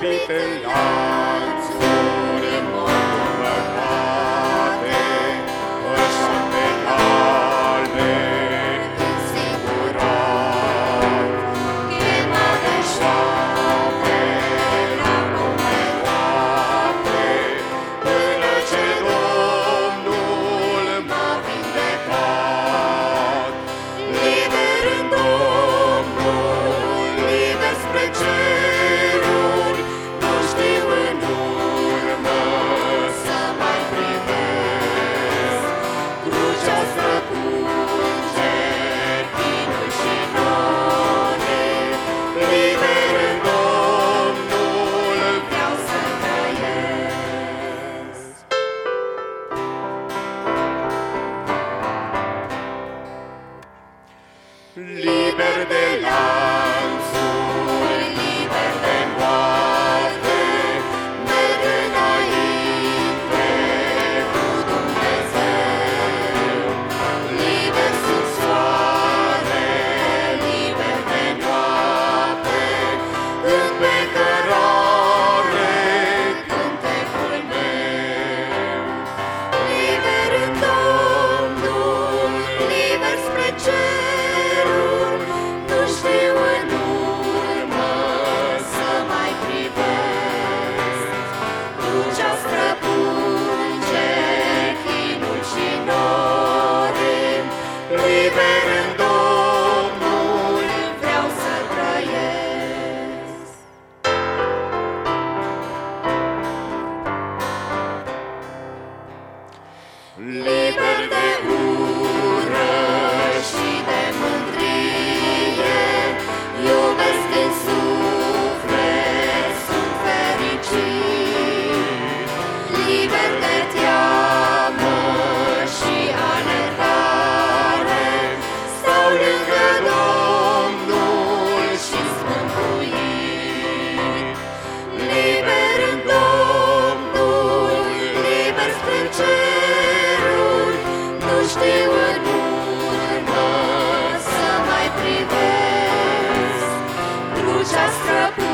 slăbit în lanțuri, în modul păcate, așa pe cale, însigurat, chemat în șapte, la lume noapte, până ce Domnul m-a vindecat. Liber în Domnul, liber spre ceruri, nu știu în urmă să mai privesc. Crucea străpunge chinul și norii, liber în Domnul vreau să trăiesc. Liber de lanțuri, liber de moarte, merg înainte cu Dumnezeu. Liber sub soare, liber de noapte, în pe cărare cântecul meu. Liber în Domnul, liber spre ceruri, nu știu în urmă să mai privesc. Crucea străpunge chinul și norii, liber în Domnul vreau să trăiesc. Liber de ură și de mândrie, iubesc din suflet, sunt fericit. Liber de teamă și alertare, stau lângă Domnul și-s mântuit. Liber în Domnul, liber spre ceruri, nu știu în urmă să mai privesc. Crucea străpunge